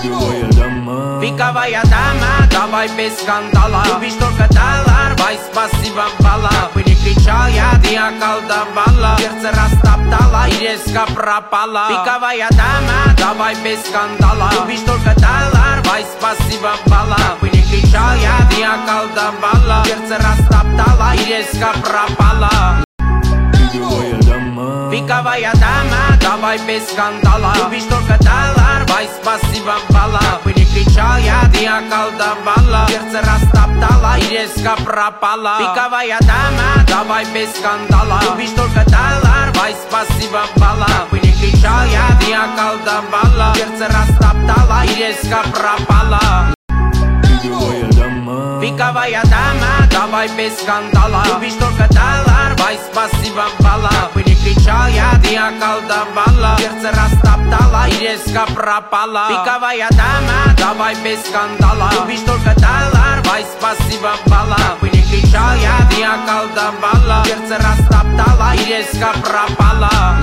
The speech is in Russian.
Пиковая дама, давай без скандала. Любишь только доллар, бай, спасибо, бала. Бы не кричал я, ты околдовала. Сердце растоптала и резко пропала. Пиковая дама, давай без скандала. Любишь только доллар, бай, спасибо, бала. Бы не кричал я, ты околдовала. Сердце растоптала и резко пропала. Пиковая дама, давай без скандала. Любишь только доллар, бай, спасибо, бала. Бы не кричал я, ты околдовала. Сердце растоптала и резко пропала. Пиковая дама, давай без скандала. Любишь только доллар, бай, спасибо, бала. Бы не кричал я, ты околдовала. Сердце растоптала и резко пропала. Пиковая дама, давай без скандала. Любишь только доллар, бай, спасибо, бала. Бы не кричал я, ты околдовала. Сердце растоптала и резко пропала. Пиковая дама, давай без скандала. Любишь только доллар, бай, спасибо, бала. Бы не кричал я, ты околдовала. Сердце растоптала и резко пропала.